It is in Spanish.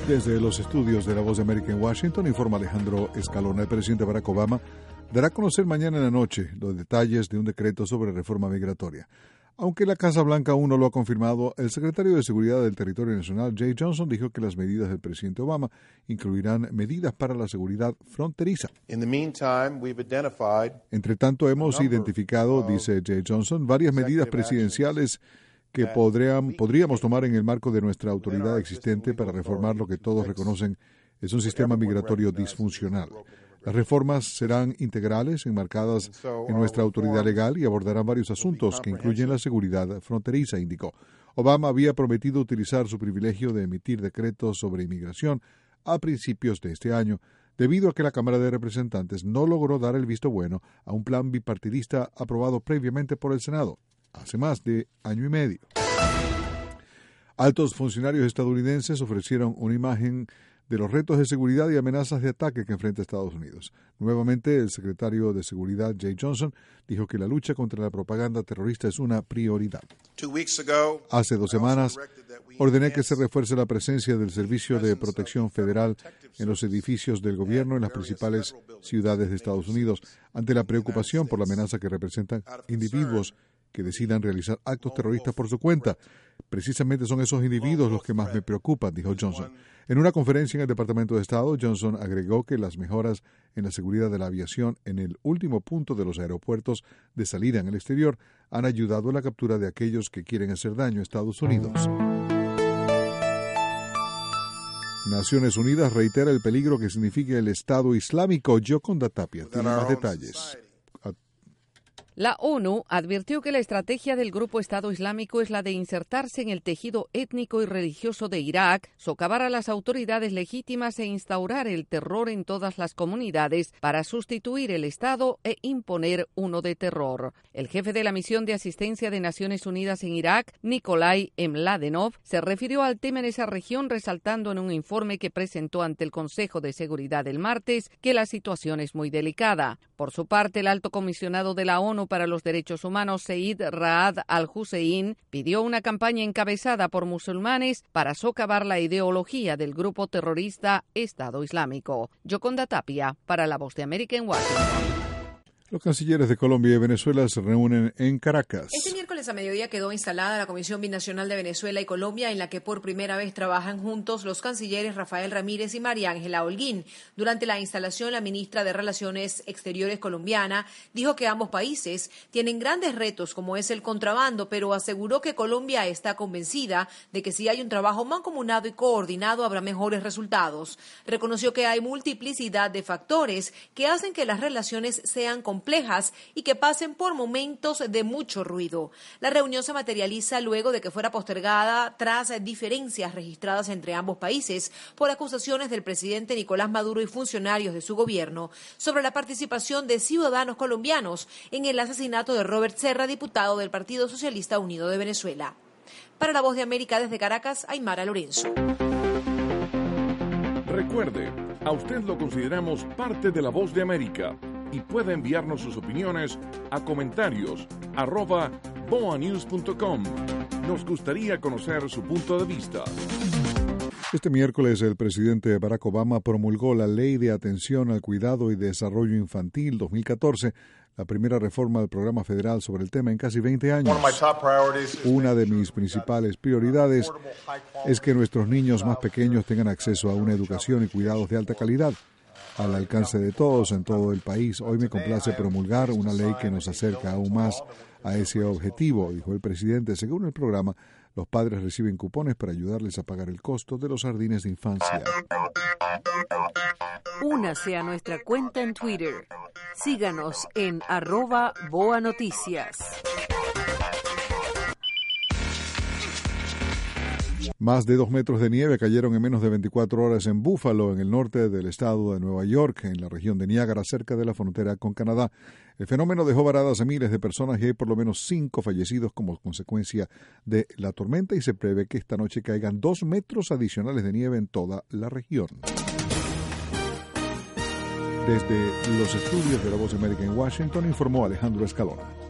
Desde los estudios de La Voz de América en Washington, informa Alejandro Escalona. El presidente Barack Obama dará a conocer mañana en la noche los detalles de un decreto sobre reforma migratoria. Aunque la Casa Blanca aún no lo ha confirmado, el secretario de Seguridad del Territorio Nacional, Jay Johnson, dijo que las medidas del presidente Obama incluirán medidas para la seguridad fronteriza. Entre tanto, hemos identificado, dice Jay Johnson, varias medidas presidenciales que podríamos tomar en el marco de nuestra autoridad existente para reformar lo que todos reconocen es un sistema migratorio disfuncional. Las reformas serán integrales, enmarcadas en nuestra autoridad legal y abordarán varios asuntos que incluyen la seguridad fronteriza, indicó. Obama había prometido utilizar su privilegio de emitir decretos sobre inmigración a principios de este año, debido a que la Cámara de Representantes no logró dar el visto bueno a un plan bipartidista aprobado previamente por el Senado hace más de año y medio. Altos funcionarios estadounidenses ofrecieron una imagen de los retos de seguridad y amenazas de ataque que enfrenta Estados Unidos. Nuevamente, el secretario de Seguridad, Jay Johnson, dijo que la lucha contra la propaganda terrorista es una prioridad. Hace 2 semanas, ordené que se refuerce la presencia del Servicio de Protección Federal en los edificios del gobierno en las principales ciudades de Estados Unidos, ante la preocupación por la amenaza que representan individuos que decidan realizar actos terroristas por su cuenta. Precisamente son esos individuos los que más me preocupan, dijo Johnson. En una conferencia en el Departamento de Estado, Johnson agregó que las mejoras en la seguridad de la aviación en el último punto de los aeropuertos de salida en el exterior han ayudado a la captura de aquellos que quieren hacer daño a Estados Unidos. Naciones Unidas reitera el peligro que significa el Estado Islámico. Yoconda Tapia tiene más detalles. La ONU advirtió que la estrategia del grupo Estado Islámico es la de insertarse en el tejido étnico y religioso de Irak, socavar a las autoridades legítimas e instaurar el terror en todas las comunidades para sustituir el Estado e imponer uno de terror. El jefe de la misión de asistencia de Naciones Unidas en Irak, Nikolai Mladenov, se refirió al tema en esa región, resaltando en un informe que presentó ante el Consejo de Seguridad el martes que la situación es muy delicada. Por su parte, el alto comisionado de la ONU para los Derechos Humanos, Zeid Ra'ad al-Hussein, pidió una campaña encabezada por musulmanes para socavar la ideología del grupo terrorista Estado Islámico. Yoconda Tapia, para La Voz de América en Washington. Los cancilleres de Colombia y Venezuela se reúnen en Caracas. Este miércoles a mediodía quedó instalada la Comisión Binacional de Venezuela y Colombia, en la que por primera vez trabajan juntos los cancilleres Rafael Ramírez y María Ángela Holguín. Durante la instalación, la ministra de Relaciones Exteriores colombiana dijo que ambos países tienen grandes retos, como es el contrabando, pero aseguró que Colombia está convencida de que si hay un trabajo mancomunado y coordinado habrá mejores resultados. Reconoció que hay multiplicidad de factores que hacen que las relaciones sean complejas y que pasen por momentos de mucho ruido. La reunión se materializa luego de que fuera postergada tras diferencias registradas entre ambos países por acusaciones del presidente Nicolás Maduro y funcionarios de su gobierno sobre la participación de ciudadanos colombianos en el asesinato de Robert Serra, diputado del Partido Socialista Unido de Venezuela. Para La Voz de América desde Caracas, Aymara Lorenzo. Recuerde, a usted lo consideramos parte de La Voz de América y puede enviarnos sus opiniones a comentarios@boanews.com. Nos gustaría conocer su punto de vista. Este miércoles el presidente Barack Obama promulgó la Ley de Atención al Cuidado y Desarrollo Infantil 2014, la primera reforma del programa federal sobre el tema en casi 20 años. Una de mis principales prioridades es que nuestros niños más pequeños tengan acceso a una educación y cuidados de alta calidad, al alcance de todos en todo el país. Hoy me complace promulgar una ley que nos acerca aún más a ese objetivo, dijo el presidente. Según el programa, los padres reciben cupones para ayudarles a pagar el costo de los jardines de infancia. Únase a nuestra cuenta en Twitter. Síganos en @BoaNoticias. Más de 2 metros de nieve cayeron en menos de 24 horas en Buffalo, en el norte del estado de Nueva York, en la región de Niágara, cerca de la frontera con Canadá. El fenómeno dejó varadas a miles de personas y hay por lo menos 5 fallecidos como consecuencia de la tormenta, y se prevé que esta noche caigan 2 metros adicionales de nieve en toda la región. Desde los estudios de La Voz de América en Washington, informó Alejandro Escalona.